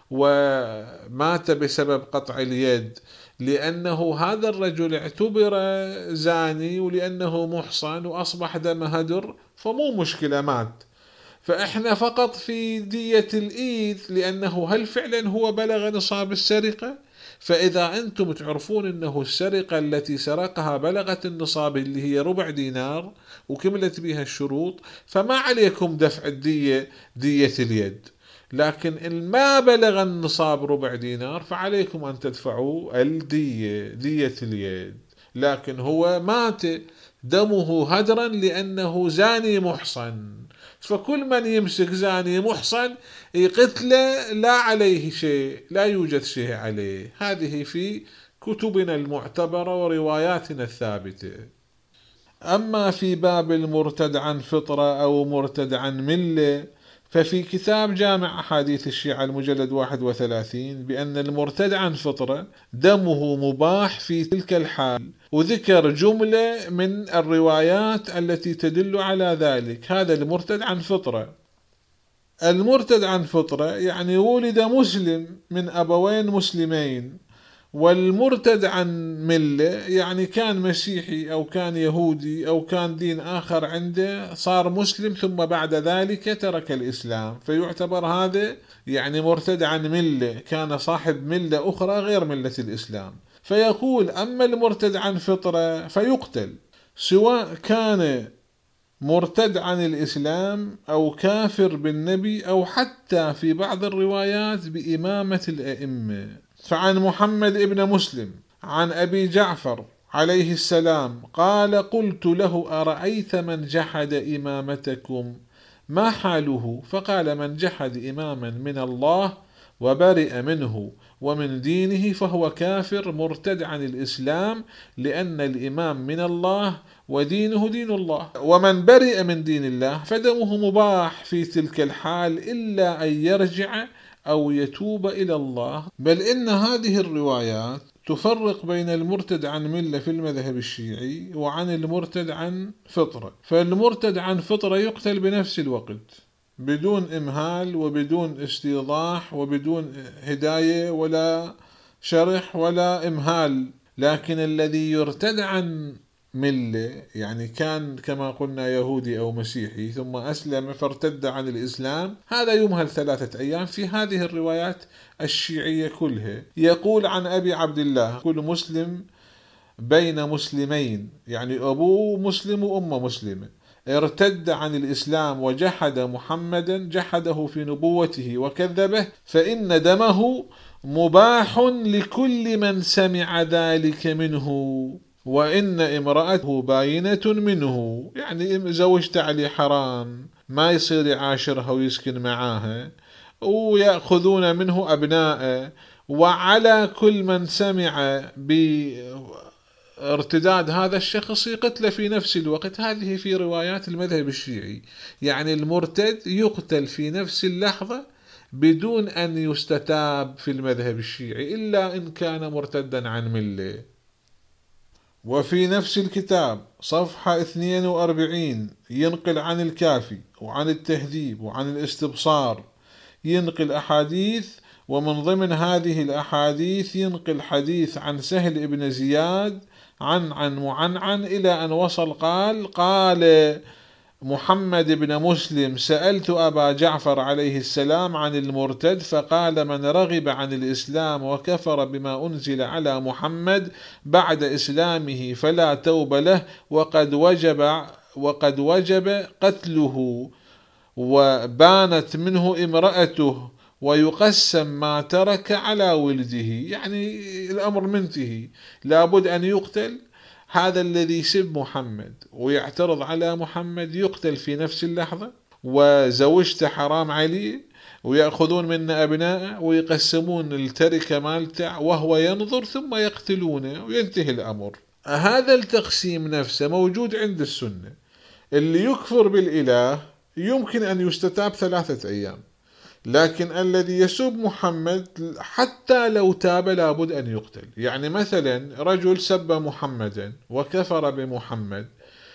ومات بسبب قطع اليد، لأنه هذا الرجل اعتبر زاني ولأنه محصن وأصبح دم هدر فمو مشكلة مات، فإحنا فقط في دية الإيد، لأنه هل فعلا هو بلغ نصاب السرقة؟ فإذا أنتم تعرفون أنه السرقة التي سرقها بلغت النصاب اللي هي ربع دينار وكملت بها الشروط، فما عليكم دفع الدية دية اليد. لكن إن ما بلغ النصاب ربع دينار فعليكم أن تدفعوا الدية دية اليد. لكن هو مات دمه هدرا لأنه زاني محصن، فكل من يمسك زاني محصن يقتله لا عليه شيء، لا يوجد شيء عليه. هذه في كتبنا المعتبرة ورواياتنا الثابتة. أما في باب المرتد عن فطرة أو مرتد عن ملة، ففي كتاب جامع أحاديث الشيعة المجلد واحد وثلاثين بأن المرتد عن فطرة دمه مباح في تلك الحال، وذكر جملة من الروايات التي تدل على ذلك. هذا المرتد عن فطرة، المرتد عن فطرة يعني ولد مسلم من أبوين مسلمين، والمرتد عن ملة يعني كان مسيحي أو كان يهودي أو كان دين آخر عنده، صار مسلم ثم بعد ذلك ترك الإسلام، فيعتبر هذا يعني مرتد عن ملة، كان صاحب ملة أخرى غير ملة الإسلام. فيقول: أما المرتد عن فطرة فيقتل، سواء كان مرتد عن الإسلام أو كافر بالنبي أو حتى في بعض الروايات بإمامة الأئمة. فعن محمد ابن مسلم عن أبي جعفر عليه السلام قال: قلت له: أرأيت من جحد إمامتكم ما حاله؟ فقال: من جحد إماما من الله وبرئ منه ومن دينه فهو كافر مرتد عن الإسلام، لأن الإمام من الله ودينه دين الله، ومن برئ من دين الله فدمه مباح في تلك الحال إلا أن يرجع أو يتوب إلى الله. بل إن هذه الروايات تفرق بين المرتد عن ملة في المذهب الشيعي وعن المرتد عن فطرة. فالمرتد عن فطرة يقتل بنفس الوقت بدون إمهال وبدون استيضاح وبدون هداية ولا شرح ولا إمهال. لكن الذي يرتد عن ملة، يعني كان كما قلنا يهودي أو مسيحي ثم أسلم فارتد عن الإسلام، هذا يمهل ثلاثة أيام في هذه الروايات الشيعية كلها. يقول عن أبي عبد الله: كل مسلم بين مسلمين، يعني أبوه مسلم وأمه مسلمة، ارتد عن الإسلام وجحد محمدا، جحده في نبوته وكذبه، فإن دمه مباح لكل من سمع ذلك منه، وإن امرأته باينة منه، يعني زوجت عليه حرام، ما يصير يعاشرها ويسكن معاها، ويأخذون منه أبناءه، وعلى كل من سمع بارتداد هذا الشخص يقتل في نفس الوقت. هذه في روايات المذهب الشيعي، يعني المرتد يقتل في نفس اللحظة بدون أن يستتاب في المذهب الشيعي إلا إن كان مرتدا عن ملة. وفي نفس الكتاب صفحة اثنين وأربعين ينقل عن الكافي وعن التهذيب وعن الاستبصار، ينقل أحاديث، ومن ضمن هذه الأحاديث ينقل حديث عن سهل بن زياد عن عن معنعن إلى أن وصل قال: قال محمد بن مسلم: سألت أبا جعفر عليه السلام عن المرتد فقال: من رغب عن الإسلام وكفر بما أنزل على محمد بعد إسلامه فلا توب له، وقد وجب وقد وجب قتله، وبانت منه امرأته، ويقسم ما ترك على ولده. يعني الأمر منتهي، لابد أن يقتل. هذا الذي يسب محمد ويعترض على محمد يقتل في نفس اللحظة، وزوجته حرام عليه، ويأخذون منا أبناءه ويقسمون التركة مالته وهو ينظر ثم يقتلونه وينتهي الأمر. هذا التقسيم نفسه موجود عند السنة. اللي يكفر بالإله يمكن أن يستتاب ثلاثة أيام، لكن الذي يسب محمد حتى لو تاب لابد أن يقتل. يعني مثلا رجل سب محمدا وكفر بمحمد،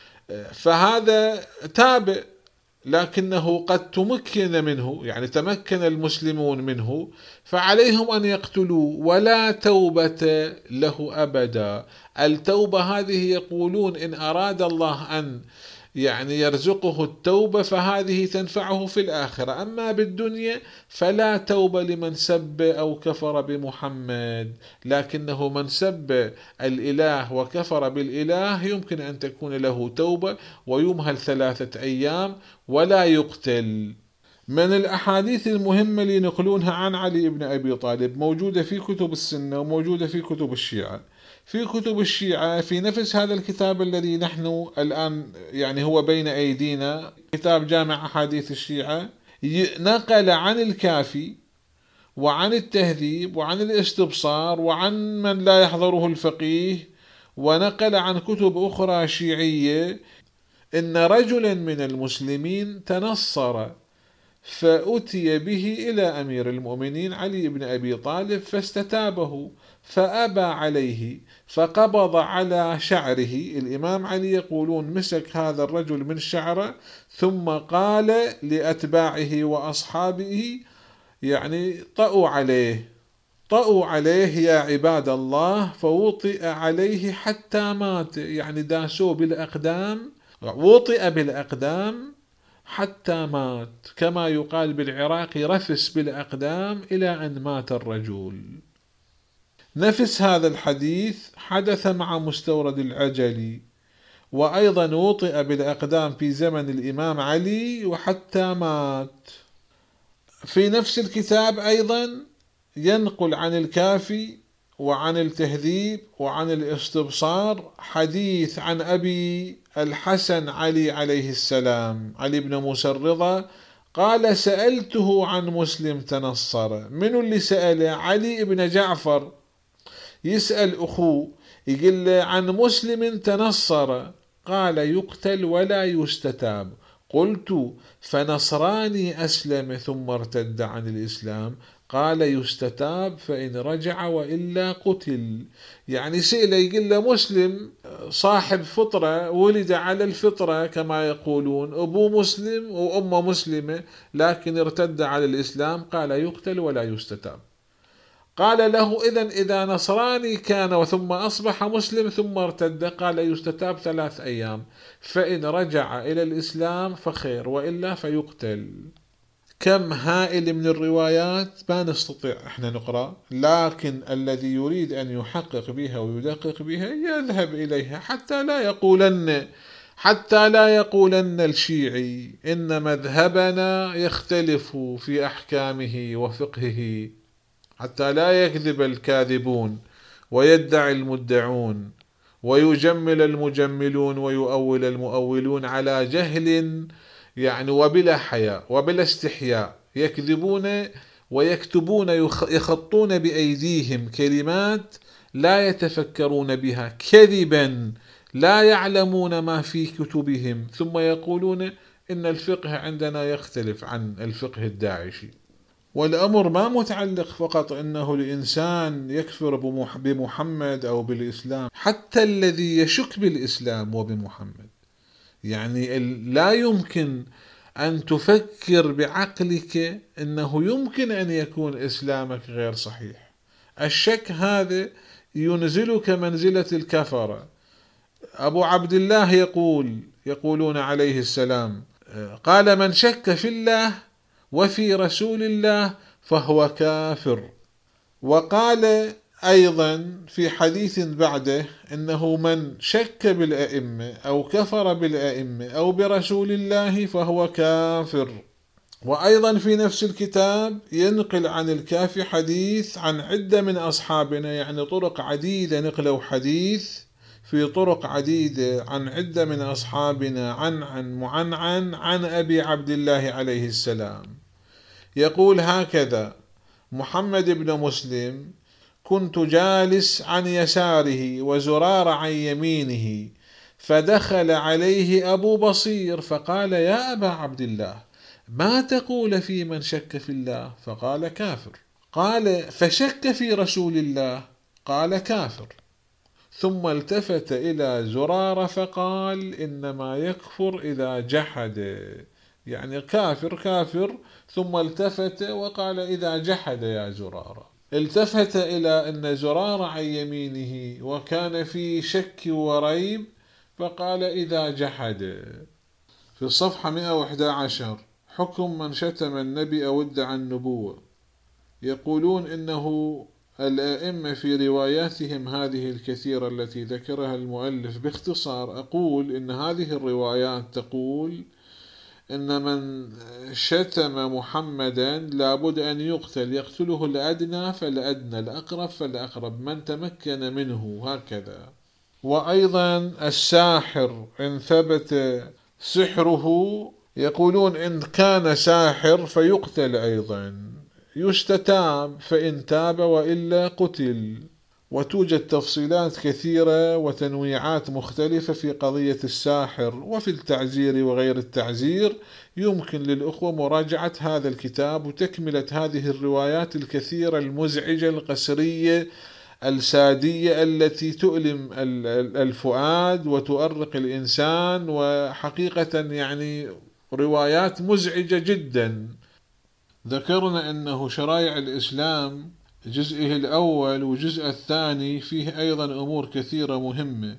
فهذا تاب لكنه قد تمكن منه، يعني تمكن المسلمون منه، فعليهم أن يقتلوه ولا توبة له أبدا. التوبة هذه يقولون إن أراد الله أن يعني يرزقه التوبة فهذه تنفعه في الآخرة، أما بالدنيا فلا توبة لمن سب أو كفر بمحمد. لكنه من سب الإله وكفر بالإله يمكن أن تكون له توبة ويمهل ثلاثة أيام ولا يقتل. من الأحاديث المهمة اللي ينقلونها عن علي بن أبي طالب موجودة في كتب السنة وموجودة في كتب الشيعة. في كتب الشيعة في نفس هذا الكتاب الذي نحن الآن يعني هو بين أيدينا، كتاب جامع أحاديث الشيعة، نقل عن الكافي وعن التهذيب وعن الاستبصار وعن من لا يحضره الفقيه، ونقل عن كتب أخرى شيعية إن رجلا من المسلمين تنصر فأتي به إلى أمير المؤمنين علي بن أبي طالب فاستتابه فأبى عليه، فقبض على شعره. الإمام علي يقولون مسك هذا الرجل من شعره ثم قال لأتباعه وأصحابه يعني طأوا عليه طأوا عليه يا عباد الله، فوطئ عليه حتى مات، يعني داسوه بالأقدام، وطئ بالأقدام حتى مات، كما يقال بالعراق رفس بالأقدام إلى أن مات الرجل. نفس هذا الحديث حدث مع مستورد العجلي، وأيضا وطئ بالأقدام في زمن الإمام علي وحتى مات. في نفس الكتاب أيضا ينقل عن الكافي وعن التهذيب وعن الاستبصار حديث عن أبي الحسن علي عليه السلام، علي بن موسى الرضا، قال سألته عن مسلم تنصر. من اللي سأله؟ علي بن جعفر يسأل أخوه يقول له عن مسلم تنصر، قال يقتل ولا يستتاب. قلت: فنصراني أسلم ثم ارتد عن الإسلام؟ قال: يستتاب فإن رجع وإلا قتل. يعني سئل يقول له مسلم صاحب فطرة ولد على الفطرة كما يقولون، أبوه مسلم وأمه مسلمة، لكن ارتد على الإسلام، قال: يقتل ولا يستتاب. قال له: إذن إذا نصراني كان وثم أصبح مسلم ثم ارتد، قال: يستتاب ثلاث أيام، فإن رجع إلى الإسلام فخير وإلا فيقتل. كم هائل من الروايات ما نستطيع احنا نقرأ، لكن الذي يريد أن يحقق بها ويدقق بها يذهب إليها، حتى لا يقولن حتى لا يقولن الشيعي إن مذهبنا يختلف في أحكامه وفقهه، حتى لا يكذب الكاذبون ويدعي المدعون ويجمل المجملون ويؤول المؤولون على جهل، يعني وبلا حياء وبلا استحياء، يكذبون ويكتبون يخطون بأيديهم كلمات لا يتفكرون بها كذبا، لا يعلمون ما في كتبهم، ثم يقولون إن الفقه عندنا يختلف عن الفقه الداعشي. والأمر ما متعلق فقط أنه الإنسان يكفر بمحمد أو بالإسلام، حتى الذي يشك بالإسلام وبمحمد، يعني لا يمكن أن تفكر بعقلك أنه يمكن أن يكون إسلامك غير صحيح. الشك هذا ينزلك منزلة الكفرة. أبو عبد الله يقول يقولون عليه السلام قال: من شك في الله وفي رسول الله فهو كافر. وقال أيضا في حديث بعده إنه من شك بالأئمة أو كفر بالأئمة أو برسول الله فهو كافر. وأيضا في نفس الكتاب ينقل عن الكافي حديث عن عدة من أصحابنا، يعني طرق عديدة، نقلوا حديث في طرق عديدة عن عدة من أصحابنا عن عن معنعن عن أبي عبد الله عليه السلام، يقول هكذا: محمد بن مسلم كنت جالس عن يساره وزرار عن يمينه، فدخل عليه أبو بصير فقال: يا أبا عبد الله، ما تقول في من شك في الله؟ فقال: كافر. قال: فشك في رسول الله؟ قال: كافر. ثم التفت إلى زرار فقال: إنما يكفر إذا جحد، يعني كافر كافر. ثم التفت وقال: إذا جحد يا زرار. التفت إلى أن زرار عن يمينه وكان في شك وريب، فقال: إذا جحد. في الصفحة مئة وإحدى عشر: حكم من شتم النبي أو ادعى النبوة. يقولون إنه الأئمة في رواياتهم هذه الكثيرة التي ذكرها المؤلف باختصار، أقول إن هذه الروايات تقول إن من شتم محمدا لابد أن يقتل، يقتله الأدنى فالأدنى، الأقرب فالأقرب، من تمكن منه، هكذا. وأيضا الساحر إن ثبت سحره، يقولون إن كان ساحر فيقتل أيضا، يستتاب فإن تاب وإلا قتل. وتوجد تفصيلات كثيرة وتنويعات مختلفة في قضية الساحر وفي التعزير وغير التعزير. يمكن للأخوة مراجعة هذا الكتاب وتكملة هذه الروايات الكثيرة المزعجة القسرية السادية التي تؤلم الفؤاد وتؤرق الإنسان، وحقيقة يعني روايات مزعجة جدا. ذكرنا أنه شرائع الإسلام جزئه الأول وجزء الثاني فيه أيضا أمور كثيرة مهمة.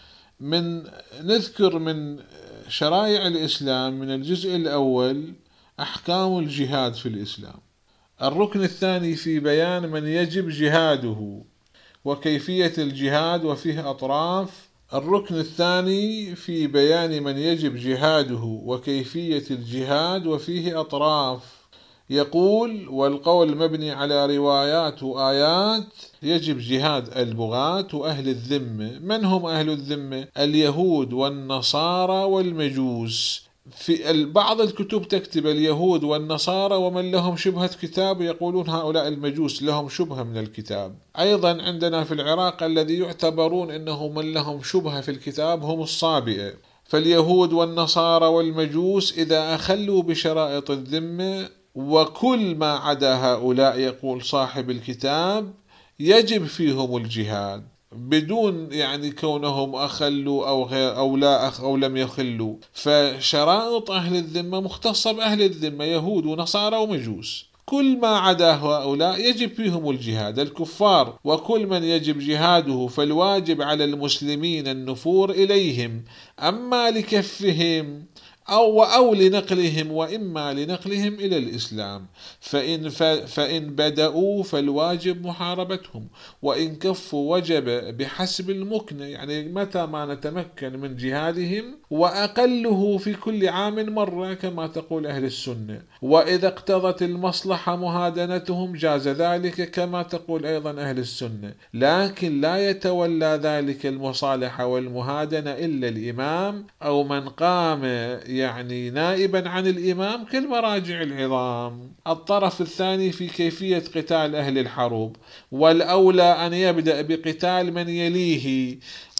من نذكر من شرائع الإسلام من الجزء الأول أحكام الجهاد في الإسلام. الركن الثاني في بيان من يجب جهاده وكيفية الجهاد وفيه أطراف. الركن الثاني في بيان من يجب جهاده وكيفية الجهاد وفيه أطراف. يقول: والقول مبني على روايات وآيات، يجب جهاد البغاة وأهل الذمة. من هم أهل الذمة؟ اليهود والنصارى والمجوس. في بعض الكتب تكتب اليهود والنصارى ومن لهم شبهة كتاب، يقولون هؤلاء المجوس لهم شبهة من الكتاب. أيضا عندنا في العراق الذي يعتبرون أنه من لهم شبهة في الكتاب هم الصابئة. فاليهود والنصارى والمجوس إذا أخلوا بشرائط الذمة وكل ما عدا هؤلاء، يقول صاحب الكتاب، يجب فيهم الجهاد بدون يعني كونهم أخلوا أو غير أو لا أخ أو لم يخلوا. فشرائط أهل الذمة مختصة بأهل الذمة، يهود ونصارى ومجوس. كل ما عدا هؤلاء يجب فيهم الجهاد. الكفار وكل من يجب جهاده فالواجب على المسلمين النفور إليهم، أما لكفهم أو أو لنقلهم وإما لنقلهم إلى الإسلام. فإن فإن بدأوا فالواجب محاربتهم، وإن كفوا وجب بحسب المكن، يعني متى ما نتمكن من جهادهم، وأقله في كل عام مرة كما تقول أهل السنة. وإذا اقتضت المصلحة مهادنتهم جاز ذلك كما تقول أيضا أهل السنة، لكن لا يتولى ذلك المصالحة والمهادنة إلا الإمام أو من قام يعني نائبا عن الإمام كالمراجع العظام. الطرف الثاني في كيفية قتال أهل الحروب، والأولى أن يبدأ بقتال من يليه،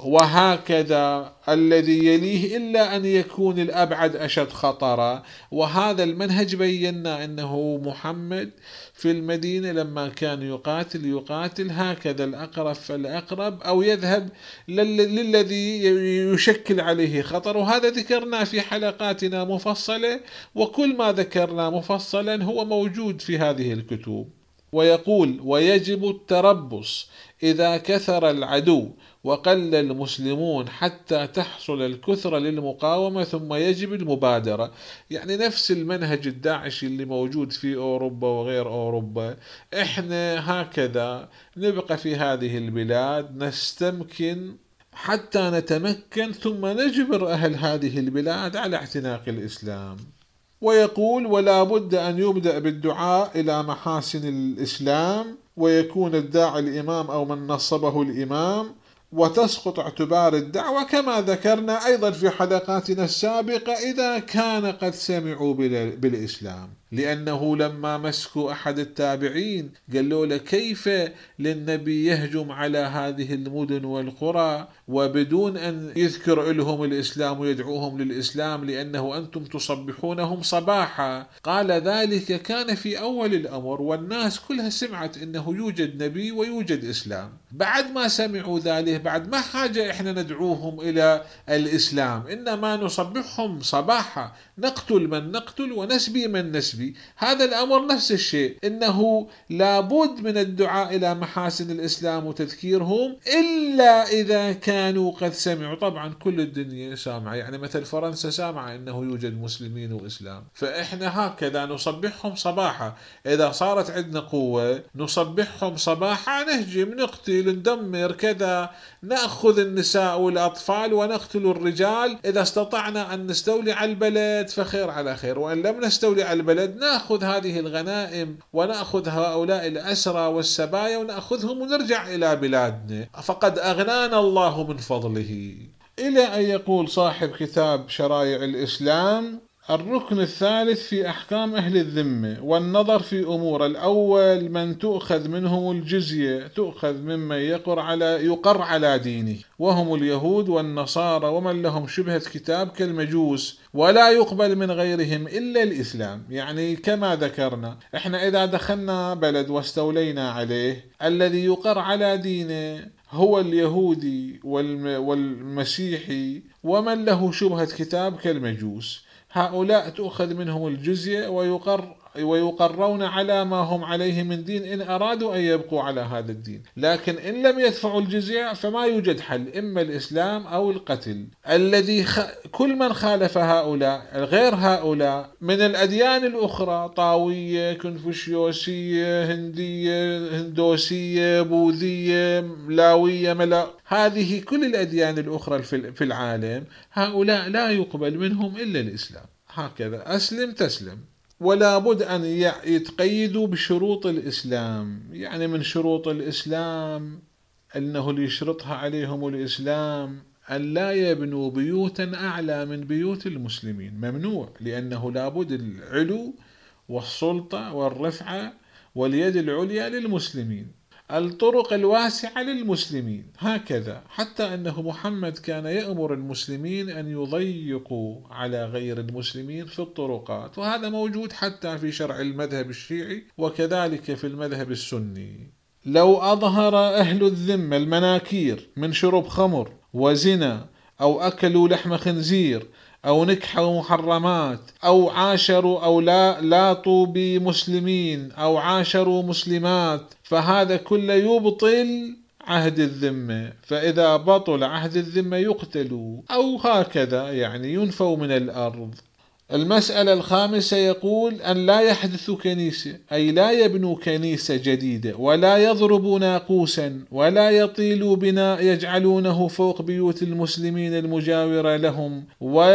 وهكذا الذي يليه إلا أن يكون الأبعد أشد خطرا. وهذا المنهج بينا أنه محمد في المدينة لما كان يقاتل يقاتل هكذا، الأقرب فالأقرب، أو يذهب للذي يشكل عليه خطر. وهذا ذكرنا في حلقاتنا مفصلة، وكل ما ذكرنا مفصلا هو موجود في هذه الكتب. ويقول: ويجب التربص إذا كثر العدو وقل المسلمون حتى تحصل الكثرة للمقاومة، ثم يجب المبادرة. يعني نفس المنهج الداعشي اللي موجود في أوروبا وغير أوروبا، إحنا هكذا نبقى في هذه البلاد نستمكن حتى نتمكن، ثم نجبر أهل هذه البلاد على اعتناق الإسلام. ويقول: ولا بد أن يبدأ بالدعاء إلى محاسن الإسلام، ويكون الداعي الإمام أو من نصبه الإمام، وتسقط اعتبار الدعوة كما ذكرنا أيضا في حلقاتنا السابقة إذا كان قد سمعوا بالإسلام. لأنه لما مسكوا أحد التابعين قالوا له: كيف للنبي يهجم على هذه المدن والقرى وبدون أن يذكر لهم الإسلام ويدعوهم للإسلام، لأنه أنتم تصبحونهم صباحا؟ قال: ذلك كان في أول الأمر، والناس كلها سمعت أنه يوجد نبي ويوجد إسلام. بعد ما سمعوا ذلك، بعد ما حاجة إحنا ندعوهم إلى الإسلام، إنما نصبحهم صباحا، نقتل من نقتل ونسبي من نسبي. هذا الأمر نفس الشيء، إنه لابد من الدعاء إلى محاسن الإسلام وتذكيرهم، إلا إذا كانوا قد سمعوا. طبعا كل الدنيا سامعة، يعني مثل فرنسا سامعة إنه يوجد مسلمين وإسلام، فإحنا هكذا نصبحهم صباحا. إذا صارت عندنا قوة نصبحهم صباحا، نهجم، نقتل، ندمر كذا، نأخذ النساء والأطفال ونقتل الرجال. إذا استطعنا أن نستولي على البلد فخير على خير، وأن لم نستولي على البلد نأخذ هذه الغنائم ونأخذ هؤلاء الأسرى والسبايا ونأخذهم ونرجع إلى بلادنا، فقد أغنانا الله من فضله. إلى أن يقول صاحب كتاب شرائع الإسلام: الركن الثالث في أحكام أهل الذمة والنظر في أمور. الأول: من تؤخذ منهم الجزية، تؤخذ ممن يقر على يقر على دينه، وهم اليهود والنصارى ومن لهم شبهة كتاب كالمجوس، ولا يقبل من غيرهم إلا الإسلام. يعني كما ذكرنا، إحنا إذا دخلنا بلد واستولينا عليه، الذي يقر على دينه هو اليهودي والمسيحي ومن له شبهة كتاب كالمجوس. هؤلاء تؤخذ منهم الجزية ويقر ويقرون على ما هم عليه من دين إن أرادوا أن يبقوا على هذا الدين. لكن إن لم يدفعوا الجزية فما يوجد حل، إما الإسلام أو القتل. الذي خ... كل من خالف هؤلاء غير هؤلاء من الأديان الأخرى، طاوية، كونفوشيوسية، هندية، هندوسية، بوذية، لاوية، ملا، هذه كل الأديان الأخرى في العالم، هؤلاء لا يقبل منهم إلا الإسلام. هكذا أسلم تسلم. ولا بد أن يتقيدوا بشروط الإسلام. يعني من شروط الإسلام أنه اللي يشرطها عليهم الإسلام أن لا يبنوا بيوتا أعلى من بيوت المسلمين، ممنوع، لأنه لا بد العلو والسلطة والرفعة واليد العليا للمسلمين. الطرق الواسعة للمسلمين، هكذا حتى أنه محمد كان يأمر المسلمين أن يضيقوا على غير المسلمين في الطرقات، وهذا موجود حتى في شرع المذهب الشيعي وكذلك في المذهب السني. لو أظهر أهل الذمة المناكير من شرب خمر وزنا أو أكلوا لحم خنزير أو نكحوا محرمات أو عاشروا أو لا لاطوا بمسلمين أو عاشروا مسلمات، فهذا كله يبطل عهد الذمة، فإذا بطل عهد الذمة يقتلوا أو هكذا يعني ينفوا من الأرض. المسألة الخامسة يقول أن لا يحدث كنيسة، أي لا يبنوا كنيسة جديدة ولا يضربوا ناقوسا ولا يطيلوا بناء يجعلونه فوق بيوت المسلمين المجاورة لهم،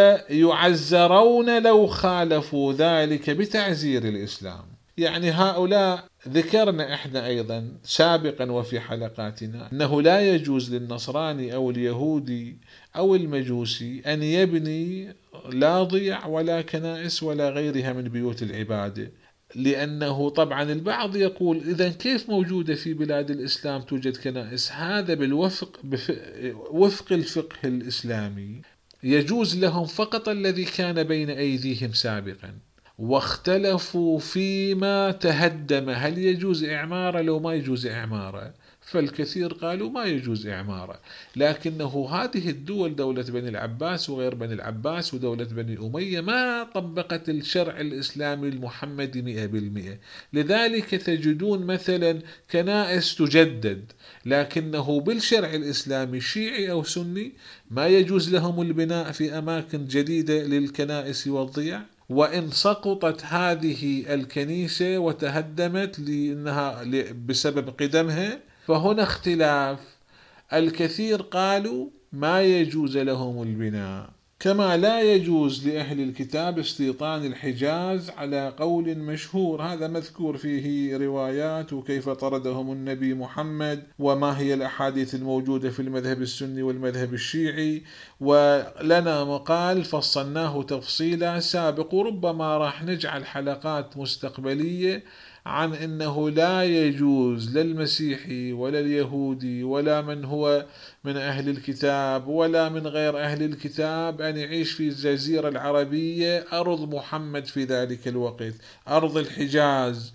ويعزرون لو خالفوا ذلك بتعزير الإسلام. يعني هؤلاء ذكرنا احنا ايضا سابقا وفي حلقاتنا انه لا يجوز للنصراني او اليهودي او المجوسي ان يبني لا ضيع ولا كنائس ولا غيرها من بيوت العبادة، لأنه طبعا البعض يقول إذا كيف موجودة في بلاد الإسلام توجد كنائس؟ هذا بالوفق وفق الفقه الإسلامي يجوز لهم فقط الذي كان بين أيديهم سابقا، واختلفوا فيما تهدم هل يجوز إعماره لو ما يجوز إعماره، فالكثير قالوا ما يجوز إعماره، لكنه هذه الدول دولة بني العباس وغير بني العباس ودولة بني أمية ما طبقت الشرع الإسلامي المحمدي مئة بالمئة، لذلك تجدون مثلا كنائس تجدد لكنه بالشرع الإسلامي شيعي أو سني ما يجوز لهم البناء في أماكن جديدة للكنائس والضياع، وإن سقطت هذه الكنيسة وتهدمت لأنها بسبب قدمها فهنا اختلاف. الكثير قالوا ما يجوز لهم البناء، كما لا يجوز لأهل الكتاب استيطان الحجاز على قول مشهور، هذا مذكور فيه روايات وكيف طردهم النبي محمد وما هي الأحاديث الموجودة في المذهب السني والمذهب الشيعي، ولنا مقال فصلناه تفصيلا سابق، وربما راح نجعل حلقات مستقبلية عن أنه لا يجوز للمسيحي ولا اليهودي ولا من هو من أهل الكتاب ولا من غير أهل الكتاب أن يعيش في الجزيرة العربية أرض محمد في ذلك الوقت، أرض الحجاز،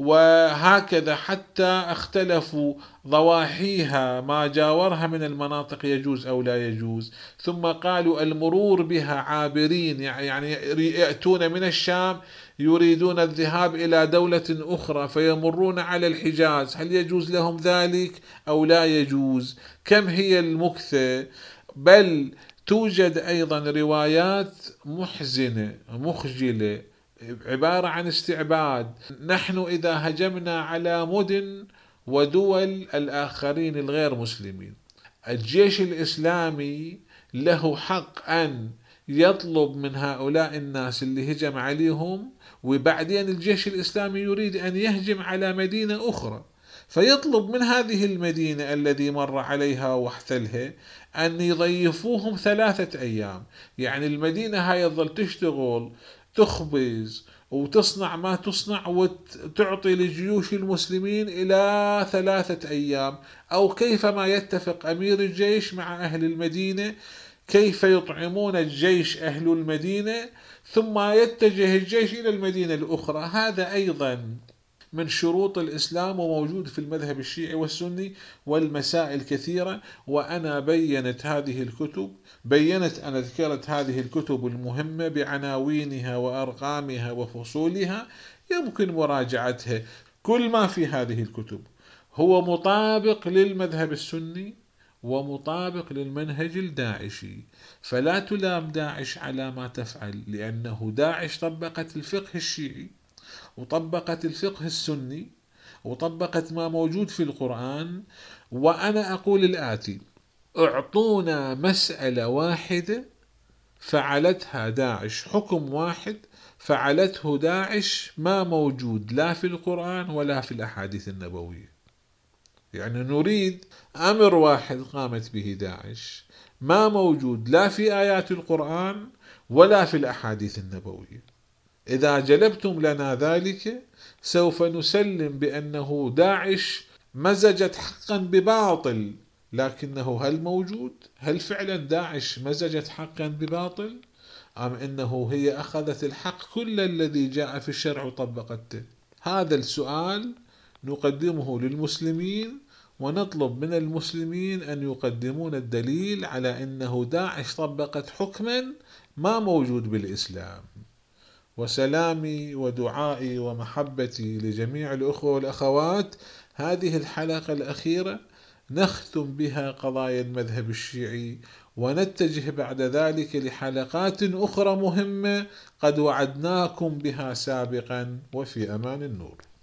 وهكذا حتى اختلفوا ضواحيها ما جاورها من المناطق يجوز أو لا يجوز. ثم قالوا المرور بها عابرين، يعني يأتون من الشام يريدون الذهاب إلى دولة أخرى فيمرون على الحجاز، هل يجوز لهم ذلك أو لا يجوز؟ كم هي المكثة؟ بل توجد أيضا روايات محزنة مخجلة عبارة عن استعباد، نحن إذا هجمنا على مدن ودول الآخرين الغير مسلمين الجيش الإسلامي له حق أن يطلب من هؤلاء الناس اللي هجم عليهم، وبعدين الجيش الإسلامي يريد أن يهجم على مدينة أخرى فيطلب من هذه المدينة الذي مر عليها واحتلها أن يضيفوهم ثلاثة أيام، يعني المدينة هاي تظل تشتغل تخبز وتصنع ما تصنع وتعطي لجيوش المسلمين إلى ثلاثة أيام، أو كيفما يتفق أمير الجيش مع أهل المدينة كيف يطعمون الجيش أهل المدينة ثم يتجه الجيش إلى المدينة الأخرى. هذا أيضا من شروط الإسلام وموجود في المذهب الشيعي والسني والمسائل كثيرة، وأنا بينت هذه الكتب بينت أنا ذكرت هذه الكتب المهمة بعناوينها وأرقامها وفصولها، يمكن مراجعتها. كل ما في هذه الكتب هو مطابق للمذهب السني ومطابق للمنهج الداعشي، فلا تلام داعش على ما تفعل، لأنه داعش طبقت الفقه الشيعي وطبقت الفقه السني وطبقت ما موجود في القرآن. وأنا أقول الآتي: اعطونا مسألة واحدة فعلتها داعش، حكم واحد فعلته داعش ما موجود لا في القرآن ولا في الأحاديث النبوية، يعني نريد أمر واحد قامت به داعش ما موجود لا في آيات القرآن ولا في الأحاديث النبوية. إذا جلبتم لنا ذلك سوف نسلم بأنه داعش مزجت حقا بباطل، لكنه هل موجود؟ هل فعلا داعش مزجت حقا بباطل؟ أم أنه هي أخذت الحق كل الذي جاء في الشرع وطبقته؟ هذا السؤال نقدمه للمسلمين، ونطلب من المسلمين أن يقدمون الدليل على أنه داعش طبقت حكما ما موجود بالإسلام. وسلامي ودعائي ومحبتي لجميع الأخوة والأخوات. هذه الحلقة الأخيرة نختم بها قضايا المذهب الشيعي، ونتجه بعد ذلك لحلقات أخرى مهمة قد وعدناكم بها سابقا. وفي أمان النور.